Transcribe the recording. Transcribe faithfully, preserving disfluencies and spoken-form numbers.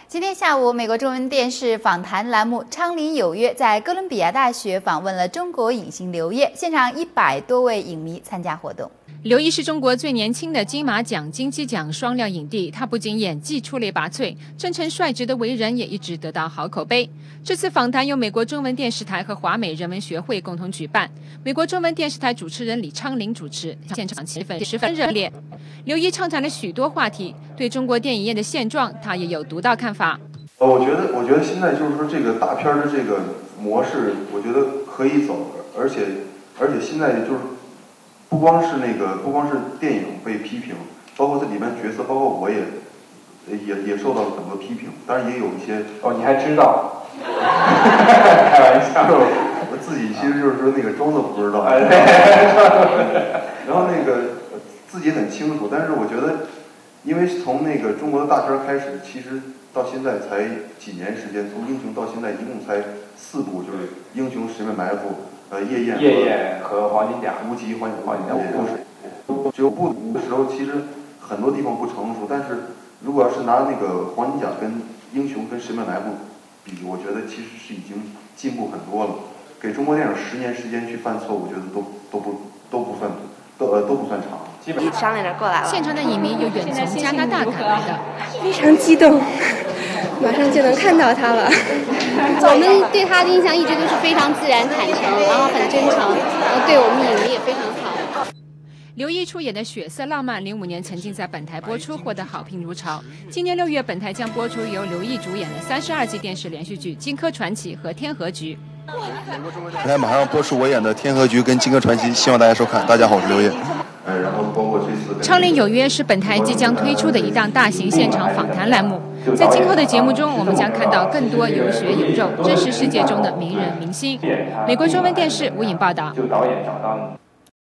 今天下午，美国中文电视访谈栏目《昌林有约》在哥伦比亚大学访问了中国影星刘烨，现场一百多位影迷参加活动。刘烨是中国最年轻的金马奖、金鸡奖双料影帝，他不仅演技出类拔萃，真诚率直的为人也一直得到好口碑。这次访谈由美国中文电视台和华美人文学会共同举办，美国中文电视台主持人李昌林主持，现场气氛十分热烈。刘烨畅谈了许多话题，对中国电影业的现状，他也有独到看法。 呃，我觉得，我觉得现在就是说这个大片的这个模式，我觉得可以走，而且，而且现在就是。不光是那个，不光是电影被批评，包括这里面角色，包括我也，也也受到了很多批评。当然也有一些哦，你还知道？开玩笑， 我自己其实就是说那个装作不知道。然后那个自己很清楚，但是我觉得，因为从那个中国的大片开始，其实到现在才几年时间，从英雄到现在一共才四部，就是英雄、十面埋伏。呃，夜宴、 夜宴和黄金甲、 无极、黄金黄金甲五部是，只有不读的时候，其实很多地方不成熟。但是如果要是拿那个黄金甲跟英雄跟十面埋伏比，我觉得其实是已经进步很多了。给中国电影十年时间去犯错，我觉得都都不都不算都呃都不算长。 基本商量着过来了。 现场的影迷有远从加拿大赶来的， 非常激动。马上就能看到他了。 我们对他的印象一直都是非常自然、坦诚，然后很真诚，呃，对我们影迷也非常好。 刘烨出演的《血色浪漫》零五年曾经在本台播出，获得好评如潮。今年六月，本台将播出由刘烨主演的三十二集电视连续剧《荆轲传奇》和《天河局》。 本台马上播出我演的《天河局》跟《荆轲传奇》，希望大家收看。大家好，我是刘烨。 呃，然后包括这次《 昌林有约》是本台即将推出的一档大型现场访谈栏目。在今后的节目中，我们将看到更多有血有肉、真实世界中的名人明星。美国中文电视吴颖报道。 就导演找到你。